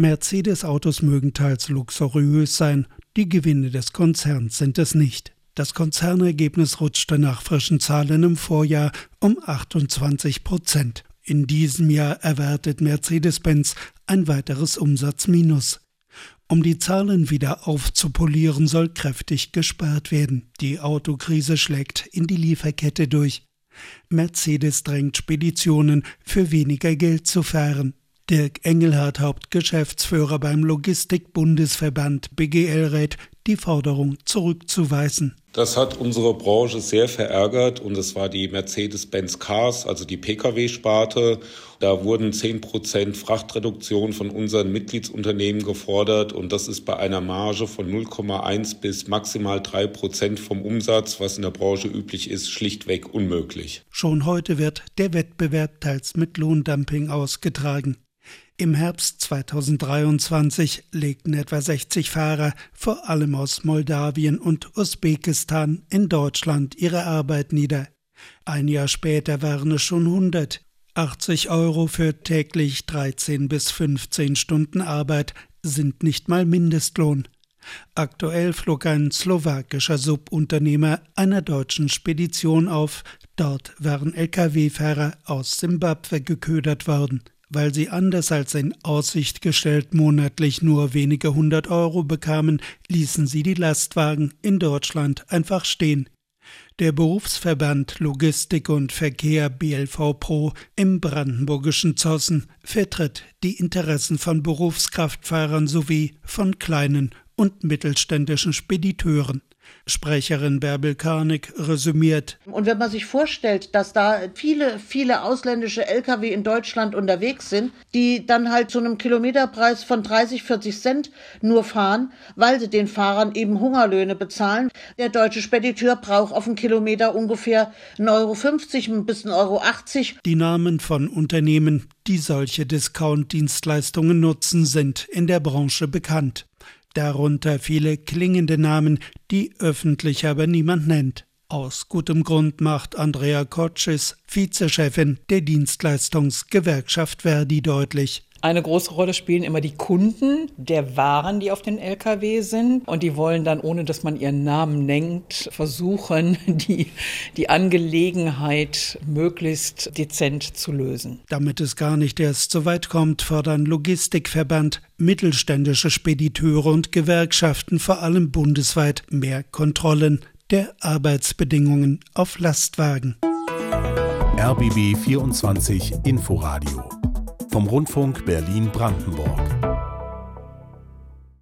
Mercedes-Autos mögen teils luxuriös sein, die Gewinne des Konzerns sind es nicht. Das Konzernergebnis rutschte nach frischen Zahlen im Vorjahr um 28%. In diesem Jahr erwartet Mercedes-Benz ein weiteres Umsatzminus. Um die Zahlen wieder aufzupolieren, soll kräftig gespart werden. Die Autokrise schlägt in die Lieferkette durch. Mercedes drängt Speditionen, für weniger Geld zu fahren. Dirk Engelhardt, Hauptgeschäftsführer beim Logistikbundesverband BGL, rät, die Forderung zurückzuweisen. Das hat unsere Branche sehr verärgert und es war die Mercedes-Benz Cars, also die Pkw-Sparte. Da wurden 10% Frachtreduktion von unseren Mitgliedsunternehmen gefordert und das ist bei einer Marge von 0,1 bis maximal 3% vom Umsatz, was in der Branche üblich ist, schlichtweg unmöglich. Schon heute wird der Wettbewerb teils mit Lohndumping ausgetragen. Im Herbst 2023 legten etwa 60 Fahrer, vor allem aus Moldawien und Usbekistan, in Deutschland ihre Arbeit nieder. Ein Jahr später waren es schon 100. 80 € für täglich 13 bis 15 Stunden Arbeit sind nicht mal Mindestlohn. Aktuell flog ein slowakischer Subunternehmer einer deutschen Spedition auf. Dort waren Lkw-Fahrer aus Simbabwe geködert worden. Weil sie anders als in Aussicht gestellt monatlich nur wenige 100 € bekamen, ließen sie die Lastwagen in Deutschland einfach stehen. Der Berufsverband Logistik und Verkehr BLV Pro im brandenburgischen Zossen vertritt die Interessen von Berufskraftfahrern sowie von kleinen und mittelständischen Spediteuren. Sprecherin Bärbel Karnig resümiert. Und wenn man sich vorstellt, dass da viele ausländische Lkw in Deutschland unterwegs sind, die dann halt zu einem Kilometerpreis von 30, 40 Cent nur fahren, weil sie den Fahrern eben Hungerlöhne bezahlen. Der deutsche Spediteur braucht auf einen Kilometer ungefähr 1,50 € bis 1,80 €. Die Namen von Unternehmen, die solche Discount-Dienstleistungen nutzen, sind in der Branche bekannt. Darunter viele klingende Namen, die öffentlich aber niemand nennt. Aus gutem Grund macht Andrea Kotschis, Vizechefin der Dienstleistungsgewerkschaft Verdi, deutlich: Eine große Rolle spielen immer die Kunden der Waren, die auf den Lkw sind. Und die wollen dann, ohne dass man ihren Namen nennt, versuchen, die Angelegenheit möglichst dezent zu lösen. Damit es gar nicht erst so weit kommt, fordern Logistikverband, mittelständische Spediteure und Gewerkschaften vor allem bundesweit mehr Kontrollen der Arbeitsbedingungen auf Lastwagen. RBB 24 Inforadio vom Rundfunk Berlin-Brandenburg.